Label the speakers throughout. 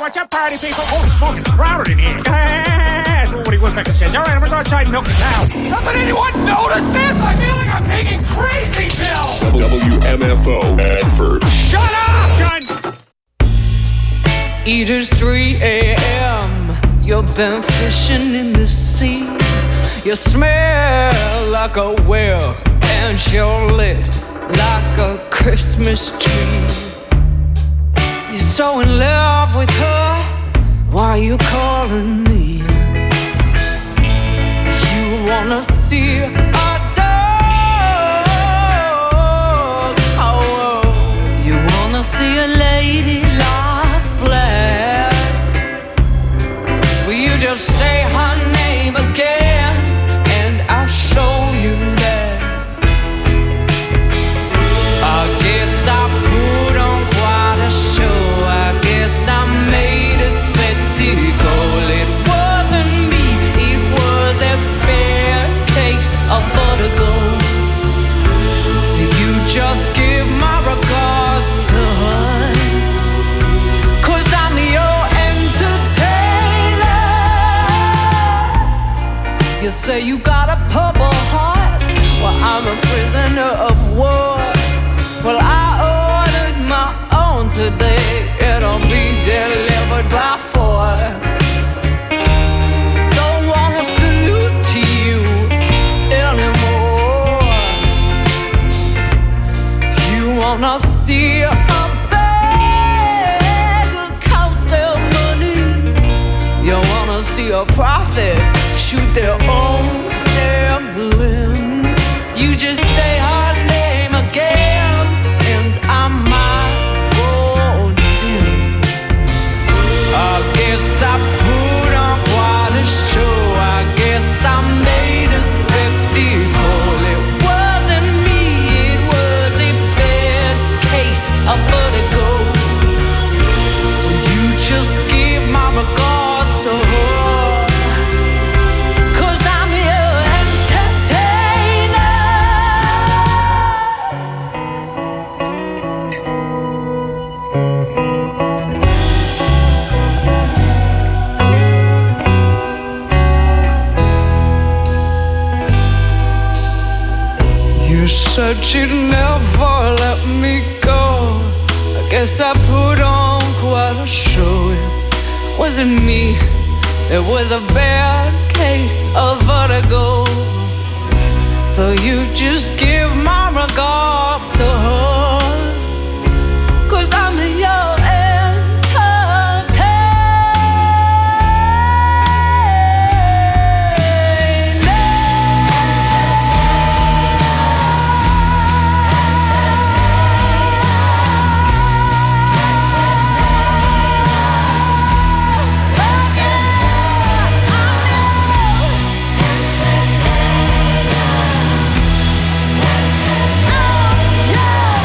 Speaker 1: What's up, party people? Holy smoke, it's crowded in here. That's what Woody Woodpecker says. All right, I'm gonna go outside and milk the cow.
Speaker 2: Doesn't anyone notice this? I feel like I'm taking crazy pills.
Speaker 3: WMFO advert.
Speaker 2: Shut up!
Speaker 1: Done.
Speaker 4: It is 3 a.m. You've been fishing in the sea. You smell like a whale, and you're lit like a Christmas tree. You're so in love with her, why you calling me? You wanna see a dog, oh, you wanna see a lady lie flat. Will you just say her name again, and I'll show you that. I guess I put on quite a show. I guess I made a spectacle. It wasn't me, it was a bad case of vertigo. So you just give my regards to her, 'cause I'm your entertainer. You say you got a purple heart, well I'm a prisoner of war. Well, I ordered my own today. It'll be delivered by 4. Don't wanna salute to you anymore. You wanna see a beggar count their money. You wanna see a prophet shoot their own damn limb. You just say her name again, and I might go dim. I guess I put on quite a show. I guess I made a spectacle. It wasn't me, it was a bad case of vertigo. So you just give my regards to her, 'cause I'm your entertainer. You said you'd never let me go. I guess I put on quite a show. It wasn't me, it was a bad case of vertigo. So you just give my regards to her, 'cause I'm your entertainer.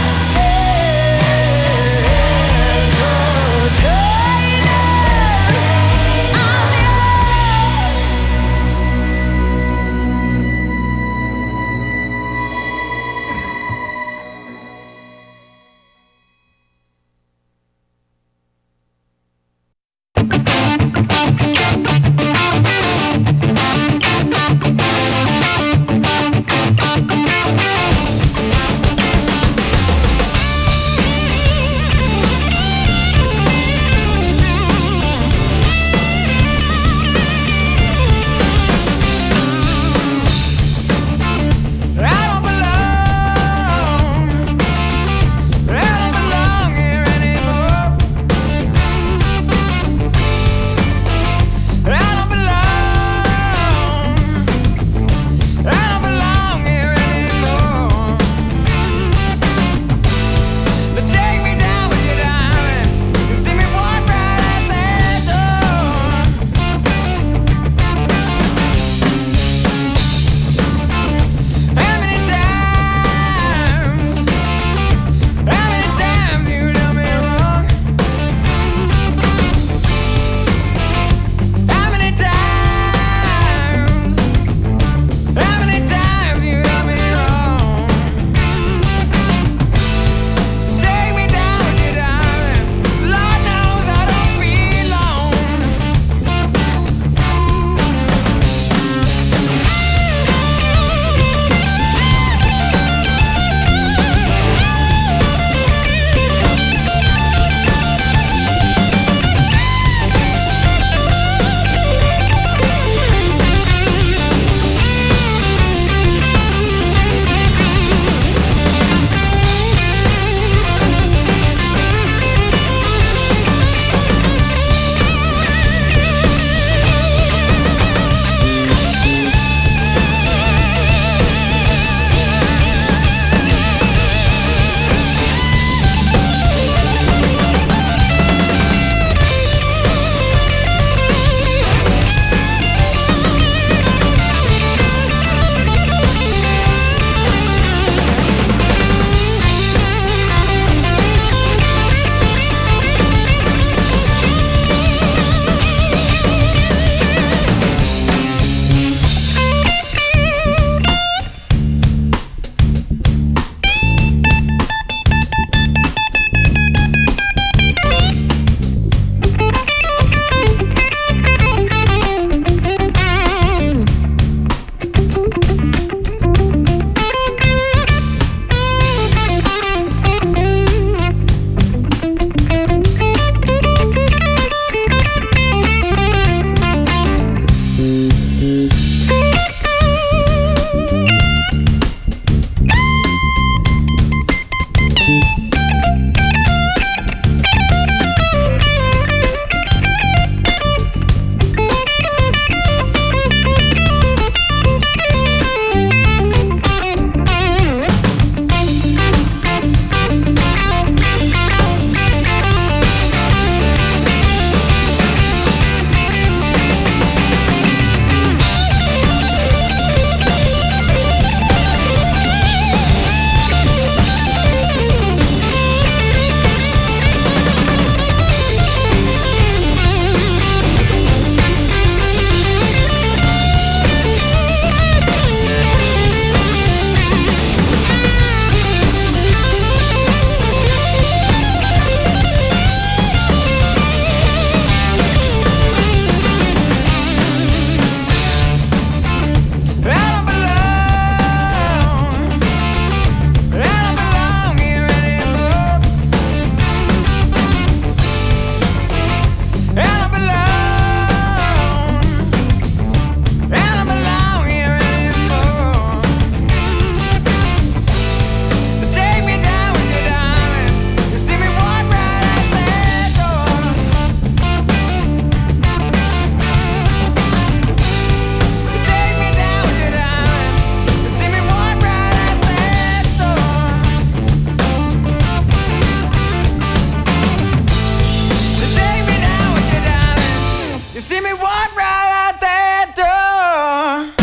Speaker 4: see me walk right out that door.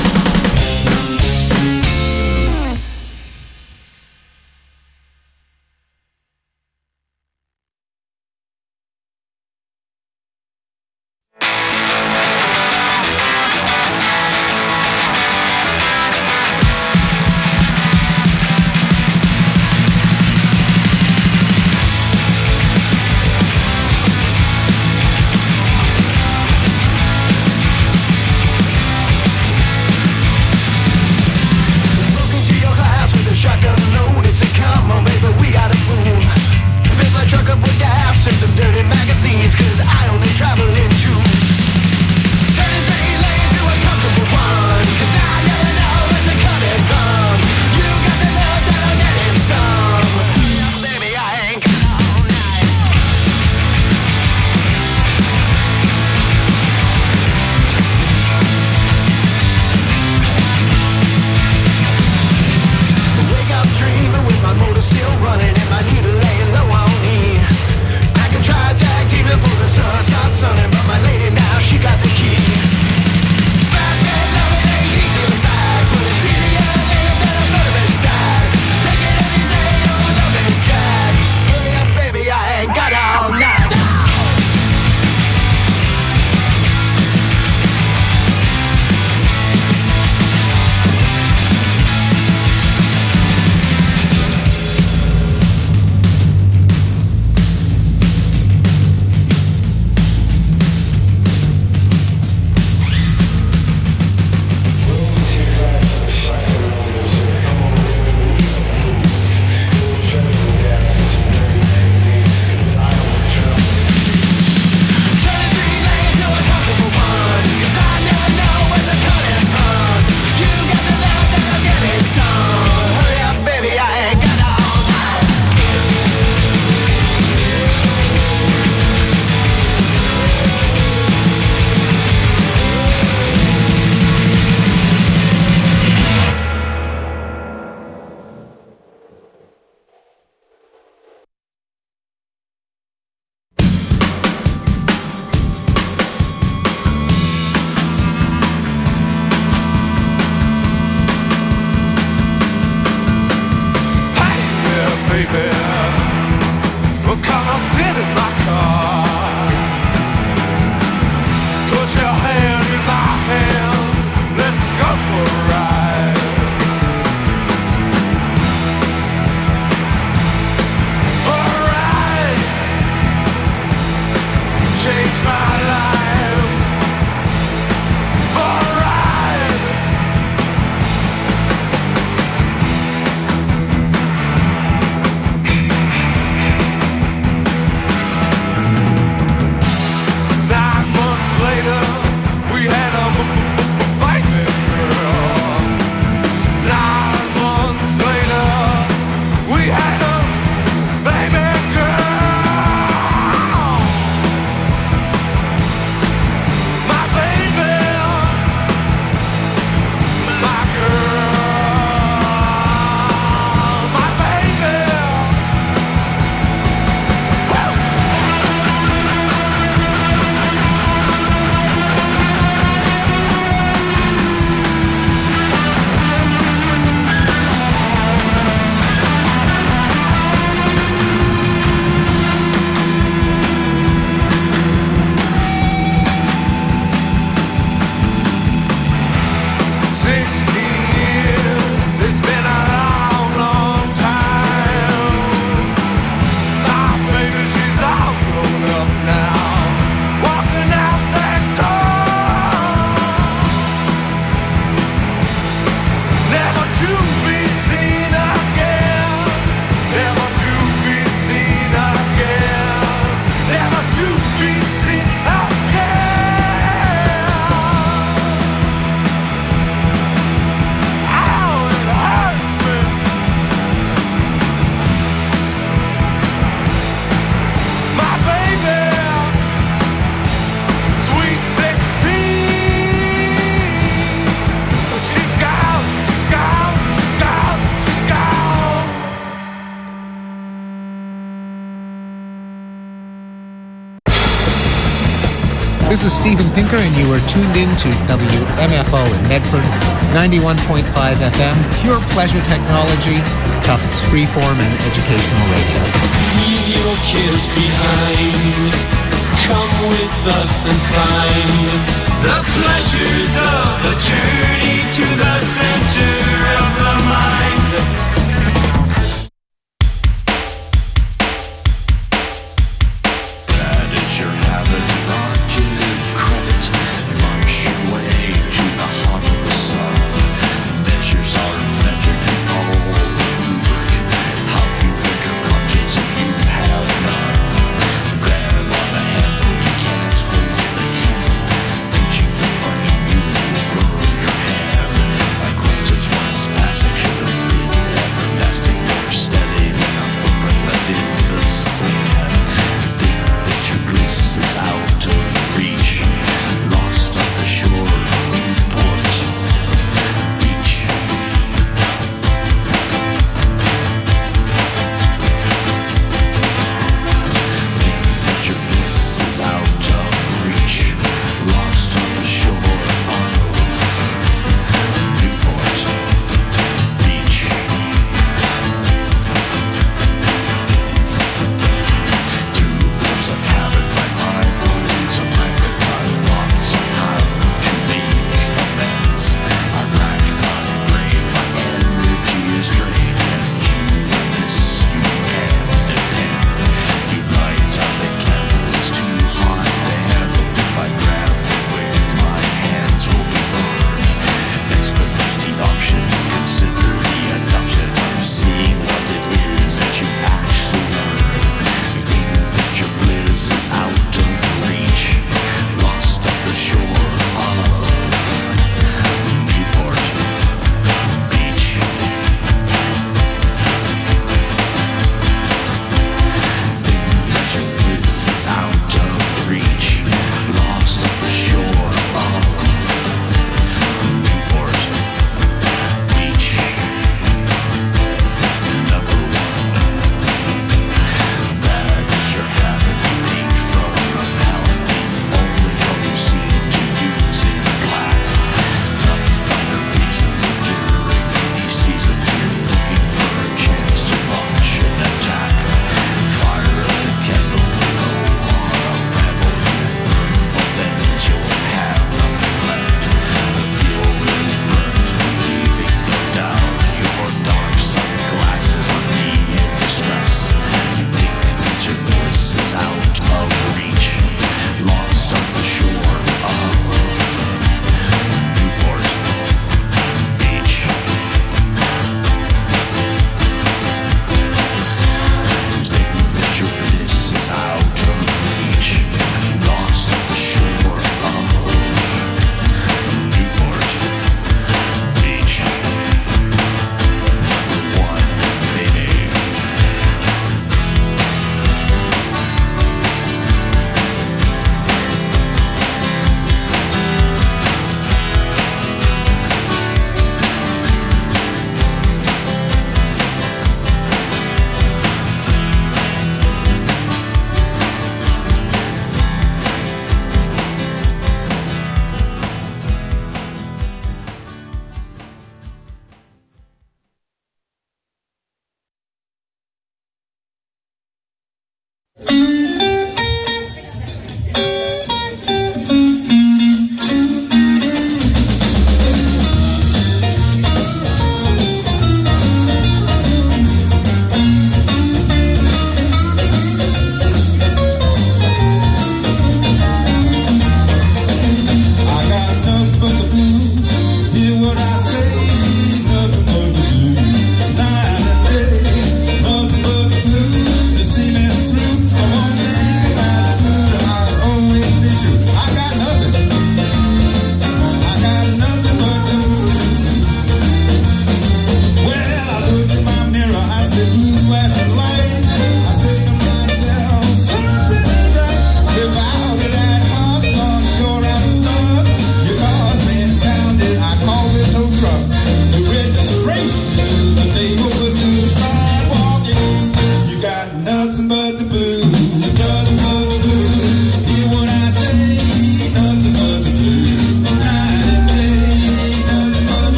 Speaker 5: This is Steven Pinker, and you are tuned in to WMFO in Medford, 91.5 FM, pure pleasure technology, Tufts freeform and educational radio.
Speaker 6: Leave your cares behind. Come with us and find the pleasures of the journey to the center of the mind.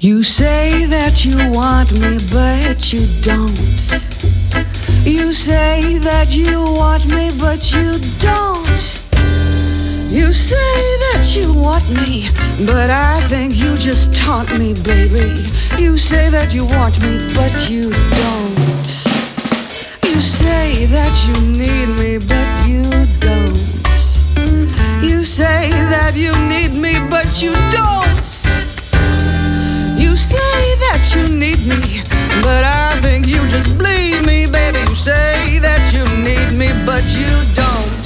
Speaker 4: You say that you want me, but you don't. You say that you want me, but you don't. You say that you want me, but I think you just taunt me, baby. You say that you want me, but you don't. You say that you need me, but you don't. You say that you need me, but you don't. You say that you need me, but I think you just bleed me, baby. You say that you need me, but you don't.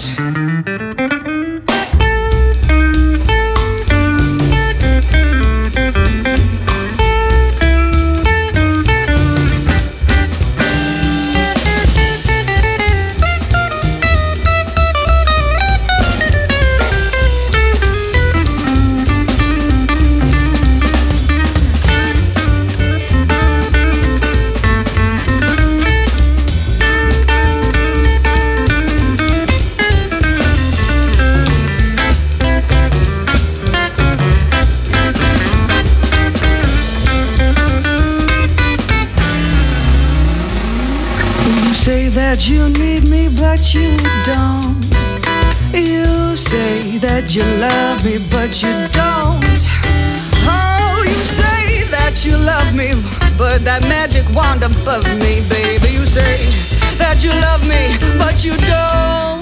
Speaker 4: That you need me, but you don't. You say that you love me, but you don't. Oh, you say that you love me, but that magic wand above me, baby. You say that you love me, but you don't.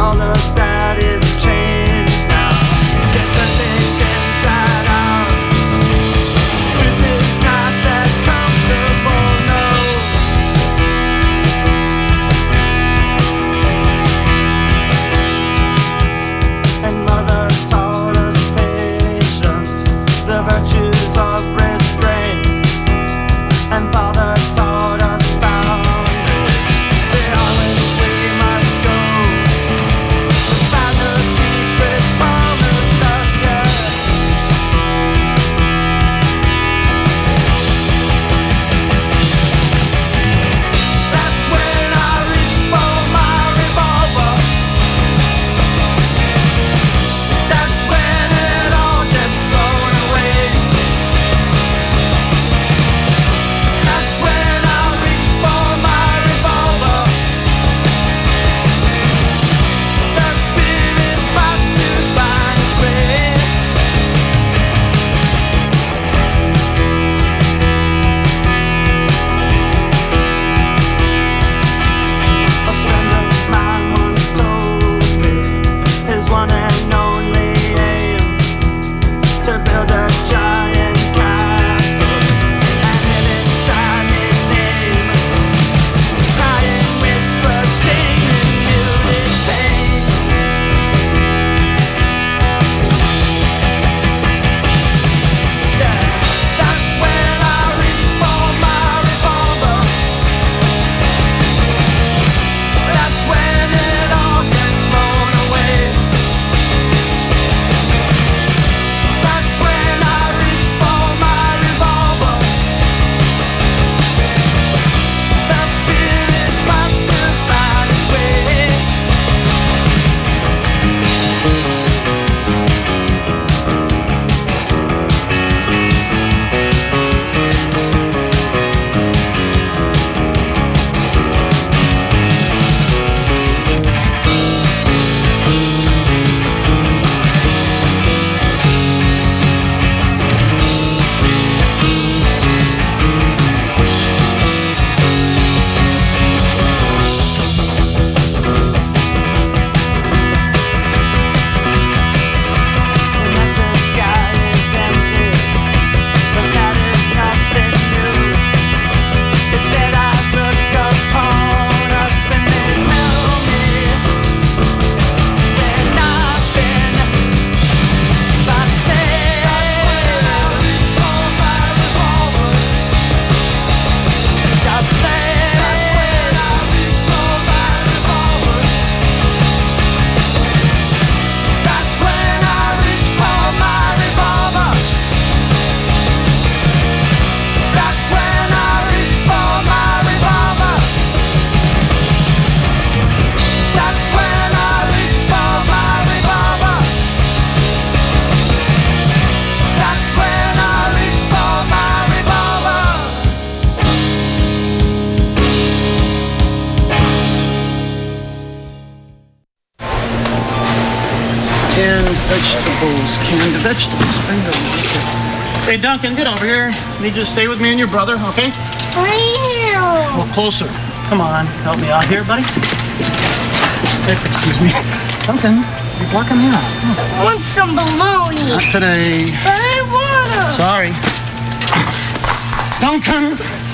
Speaker 7: told us that is changed now. They turn things inside out. Truth is not that comfortable, no. And mother taught us patience, the virtues of restraint. And father taught us boundaries, the islands we must go. Find the secret promised us, yeah. That's when I reach for my revolver. That's when it all gets blown away. That's when I reach for my revolver. That spirit fights to find its way. A friend of mine once told me his one and only aim to build a giant castle and live inside his name. Crying whispers, singing muted pain. Yeah, that's when I reach for my revolver. That's when it all gets blown away. That's when I reach for my revolver. That spirit fights to find its way. Tonight the sky is empty, but that is nothing new. Its dead eyes look upon us and they tell me we're nothing but slaves. For my revolver, just slaves. For my revolver, that's when I reach for my revolver. That's when I reach for my revolver. That's when I reach for my revolver. That's when I reach for my revolver.
Speaker 8: Canned vegetables. Bingo. Hey, Duncan, get over here. Need you to stay with me and your brother, okay? Well, closer. Come on, help me out here, buddy. Excuse me. Duncan, you're blocking me out.
Speaker 9: I want some bologna.
Speaker 8: Not today.
Speaker 9: But I want to.
Speaker 8: Sorry. Duncan!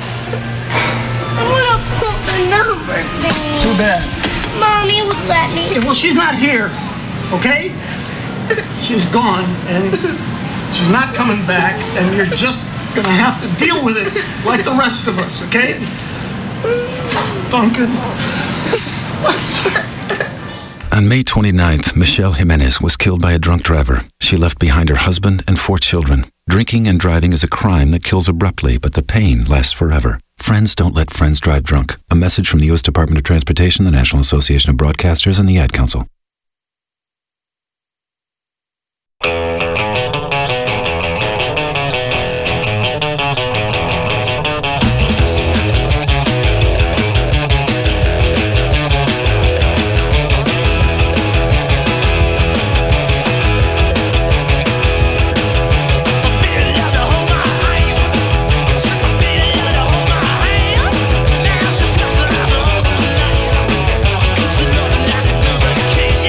Speaker 9: I want to put the number thing.
Speaker 8: Too bad.
Speaker 9: Mommy would let me.
Speaker 8: Yeah, well, she's not here, okay? She's gone, and she's not coming back, and you're just gonna have to deal with it like the rest of us, okay? Duncan.
Speaker 10: On May 29th, Michelle Jimenez was killed by a drunk driver. She left behind her husband and 4 children. Drinking and driving is a crime that kills abruptly, but the pain lasts forever. Friends don't let friends drive drunk. A message from the U.S. Department of Transportation, the National Association of Broadcasters, and the Ad Council.
Speaker 6: Cause you know that I can do it,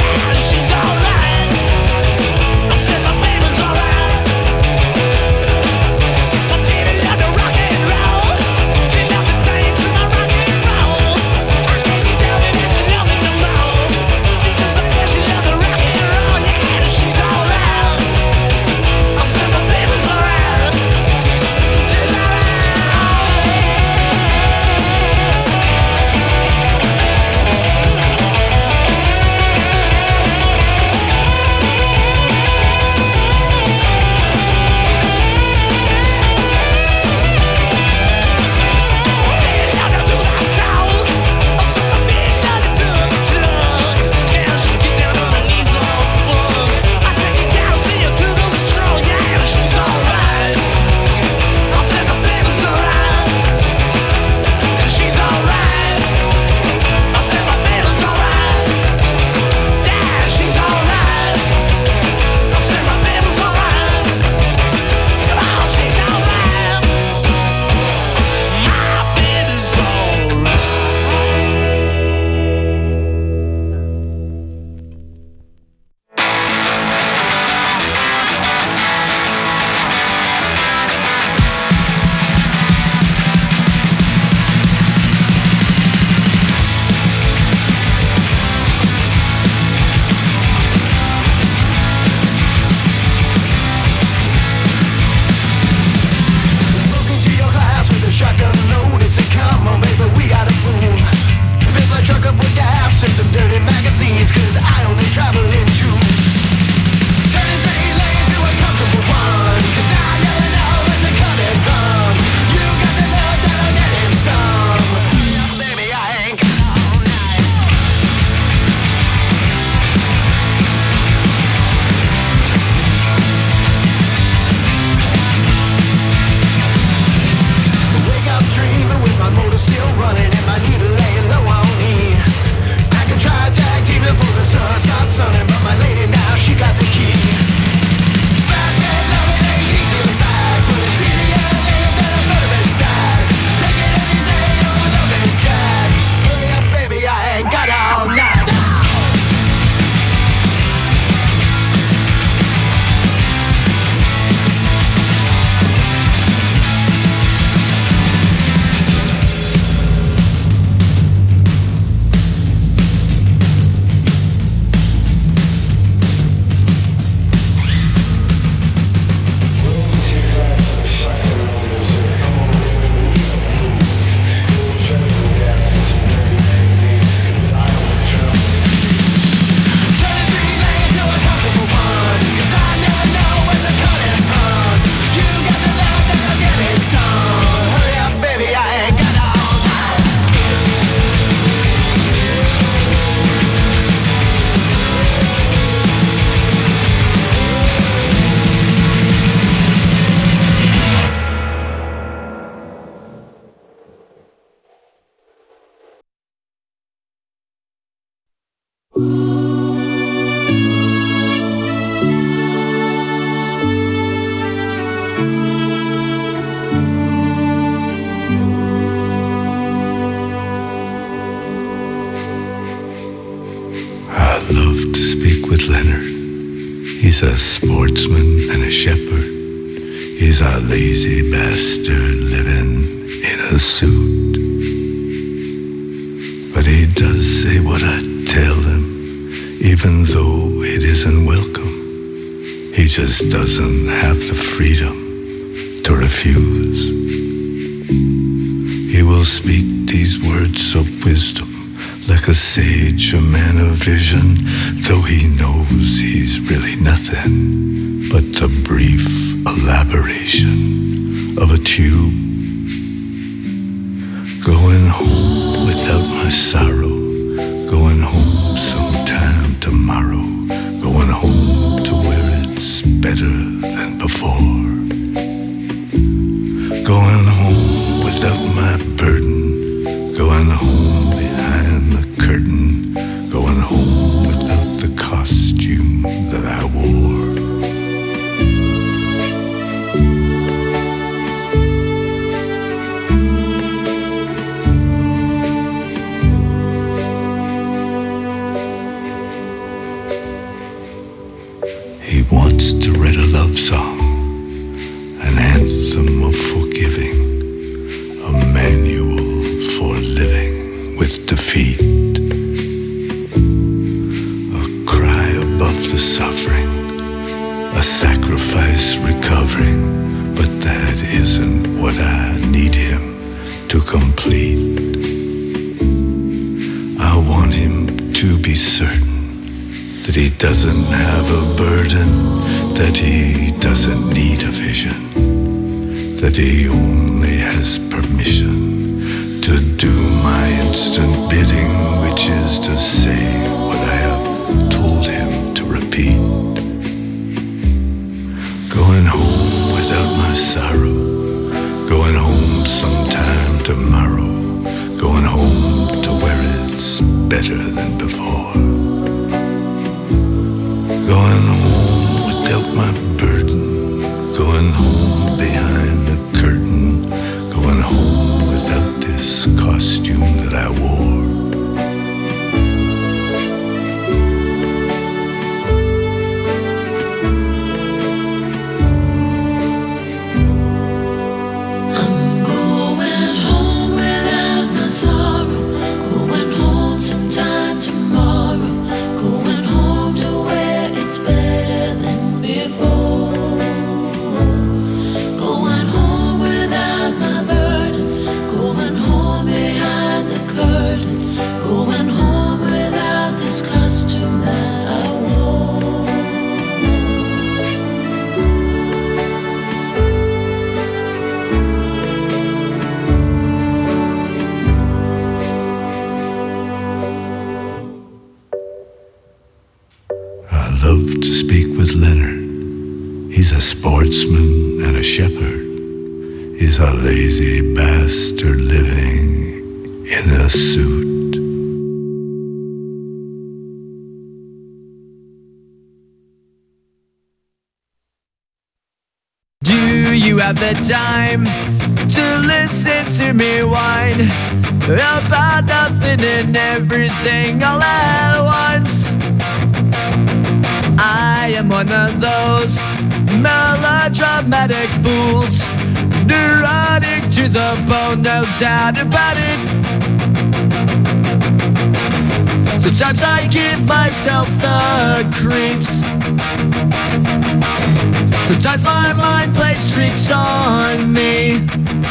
Speaker 11: to speak with Leonard. He's a sportsman and a shepherd. He's a lazy bastard living in a suit. But he does say what I tell him, even though it isn't welcome. He just doesn't have the freedom to refuse. He will speak these words of wisdom like a sage, a man of vision, though he knows he's really nothing but the brief elaboration of a tube. Going home without my sorrow, going home sometime tomorrow, going home to where it's better than before. Going home without my burden, going home behind the curtain, going home without the costume that I wore. He wants to write a love song, an anthem of forgiving, a manual for living with defeat, a cry above the suffering, a sacrifice recovering, but that isn't what I need him to complete. I want him to be certain that he doesn't have a burden, that he doesn't need a vision, that he only has permission to do my instant bidding, which is to say what I have told him to repeat. Going home without my sorrow, going home sometime tomorrow, going home to where it's better than before. Going home without my burden, going home behind the curtain, going home without this costume that I wore.
Speaker 12: I'm going home without my sorrow, going home sometime tomorrow, going home to where it's better than before. Going home without my burden, going home behind the curtain, going home without this costume that I wore.
Speaker 11: I love to speak with Leonard. He's a sportsman and a shepherd. He's a lazy bastard living in a suit.
Speaker 4: Do you have the time to listen to me whine about nothing and everything all at once? I am one of those melodramatic fools, neurotic to the bone, no doubt about it. Sometimes I give myself the creeps. Sometimes my mind plays tricks on me.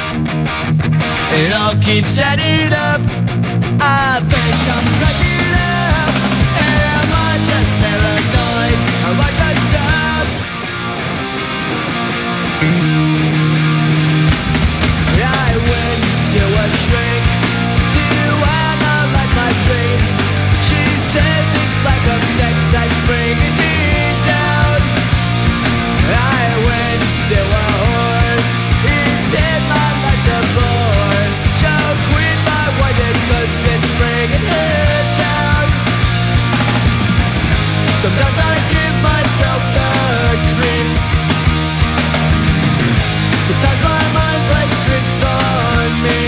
Speaker 4: It all keeps adding up. I think I'm cracking up. Am I just paranoid? Am I just up? I went to a shrink to analyze my dreams. She says it's like a sex that's bringing me down. I went to a whore. He said my life's a bore. Choke with my white cause it's bringing her down. Sometimes I give myself the creeps. Sometimes my mind plays tricks on me.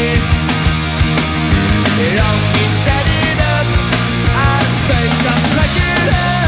Speaker 4: It all keeps adding up. I think I'm cracking up.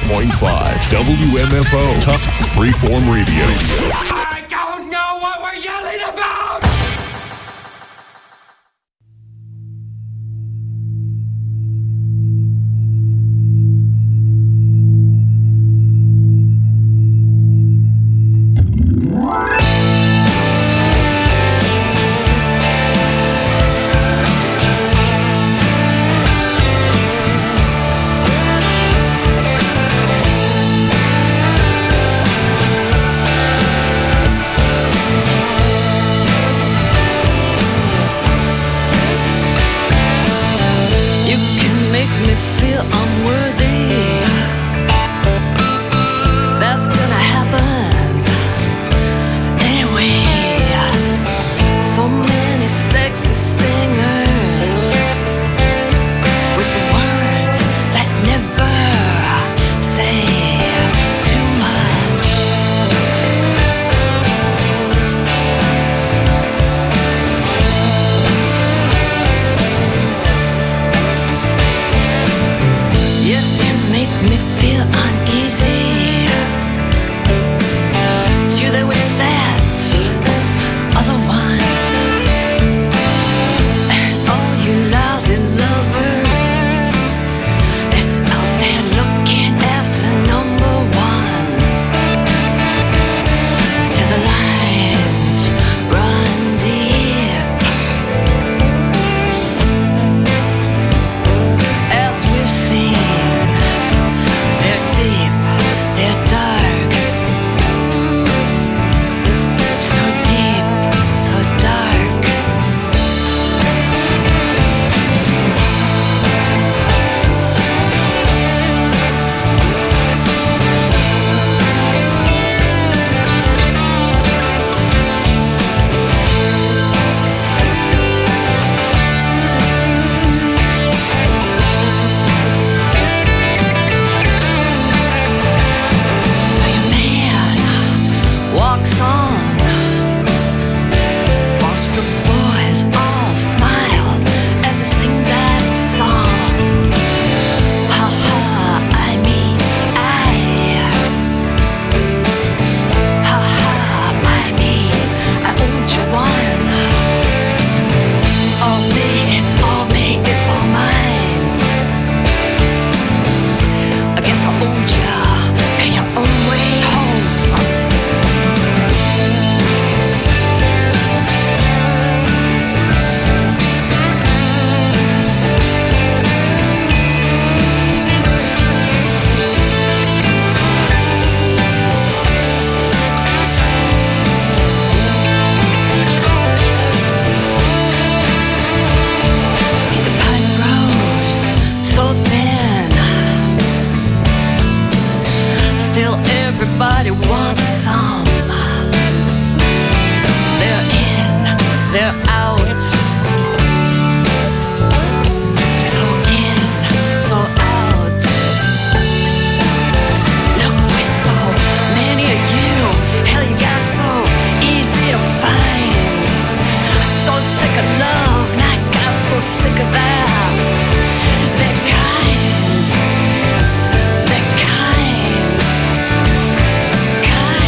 Speaker 3: 91.5 WMFO, Tufts Freeform Radio.
Speaker 2: I don't know what we're yelling about!
Speaker 12: Everybody wants some. They're in, they're out. So in, so out. Look, with so many of you, hell, you got so easy to find. So sick of love, and I got so sick of that. They're kind. They're kind. Kind.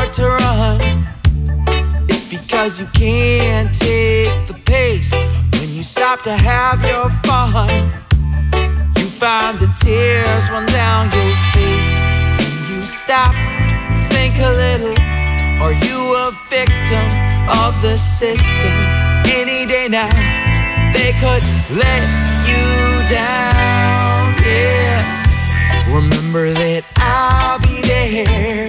Speaker 13: start to run, it's because you can't take the pace. When you stop to have your fun, you find the tears run down your face. When you stop, think a little. Are you a victim of the system? Any day now, they could let you down, yeah. Remember that I'll be there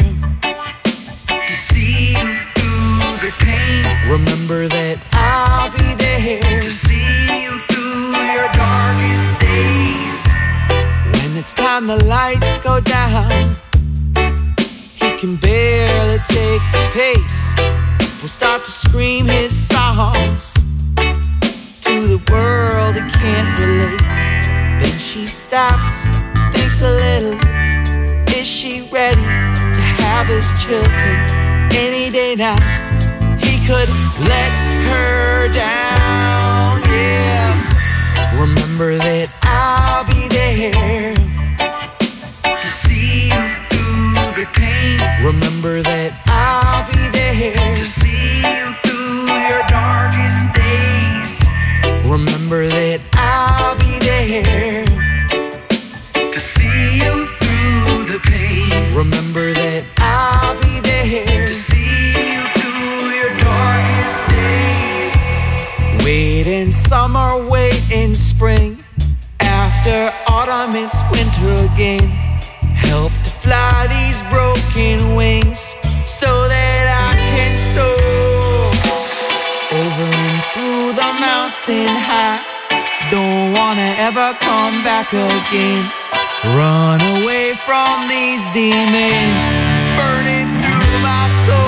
Speaker 13: to see you through the pain. Remember that I'll be there to see you through your darkest days. When it's time the lights go down, he can barely take the pace. People start to scream his songs to the world that can't relate. Then she stops, thinks a little. Is she ready to have his children? Any day now, he could let her down, yeah. Remember that I'll be there to see you through the pain. Remember that I'll be there to see you through your darkest days. Remember that I'll be there to see you through the pain. Remember that I'll be there to see you through your darkest days. Wait in summer, wait in spring. After autumn, it's winter again. Help to fly these broken wings so that I can soar over and through the mountain high. Don't wanna ever come back again. Run away from these demons, burning through my soul.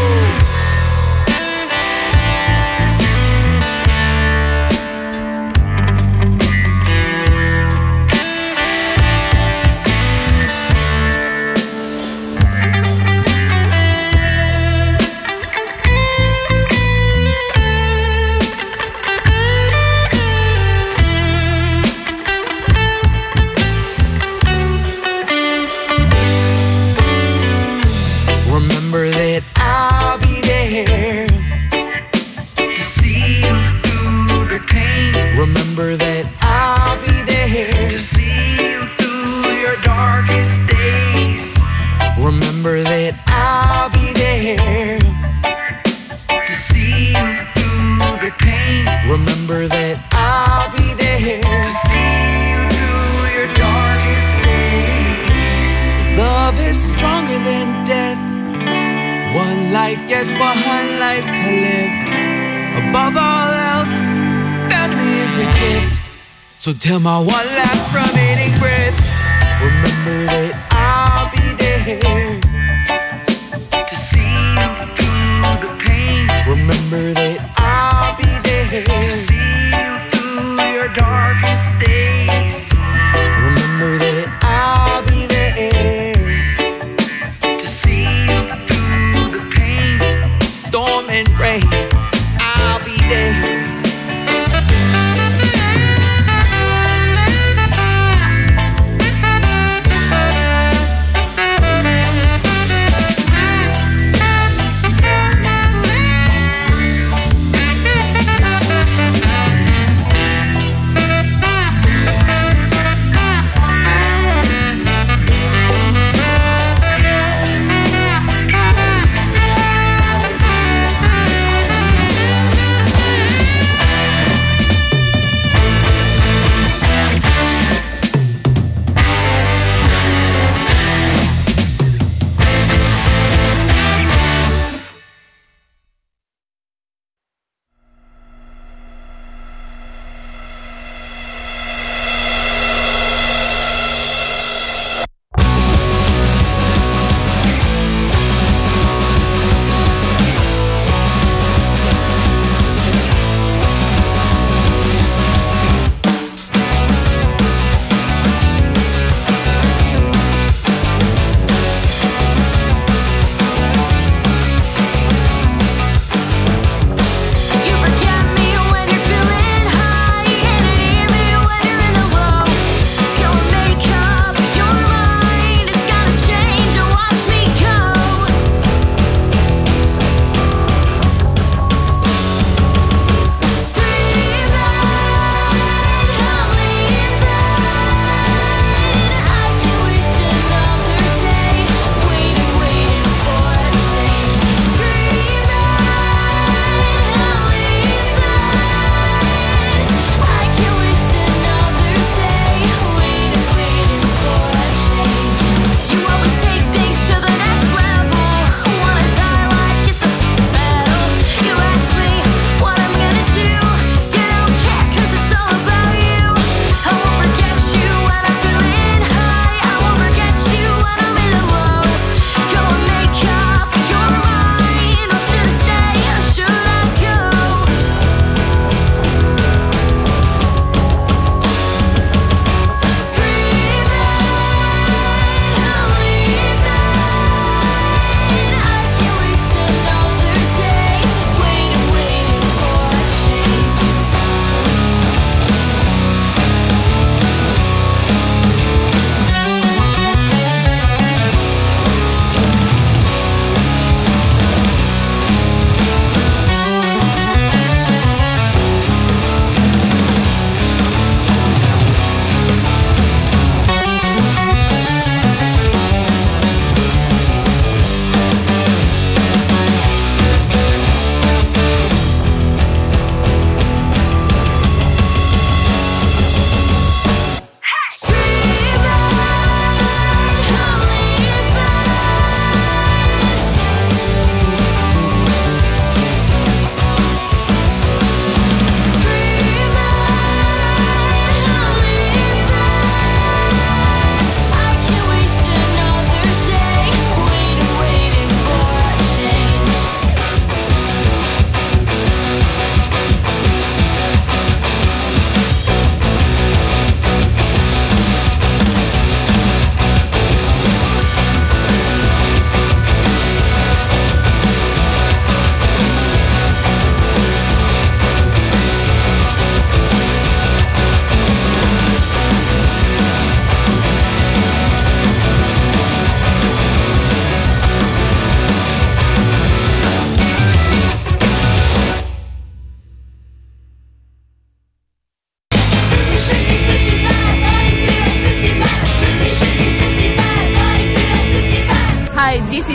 Speaker 13: Remember that I'll be there to see you through the pain. Remember that I'll be there to see you through your darkest days. Remember that I'll be there to see you through the pain. Remember that I'll be there to see you through your darkest days. Love is stronger than death. One life, yes, one life to live. Above all else, family is a gift. So till my one last remaining breath, remember that I'll be there to see you through the pain. Remember that I'll be there to see you through your darkest days. Remember that I'll be there to see you through the pain, storm and rain. I'll be there.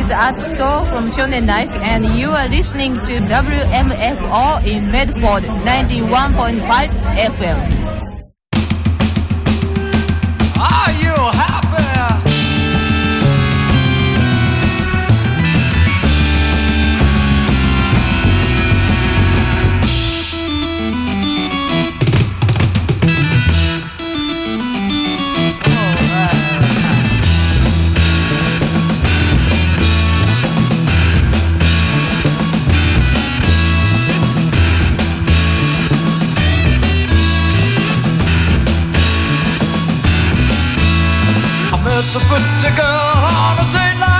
Speaker 14: is Atsuko from Shonen Life, and you are listening to WMFO in Medford 91.5 FM.
Speaker 13: Are you happy? To put a girl on a date like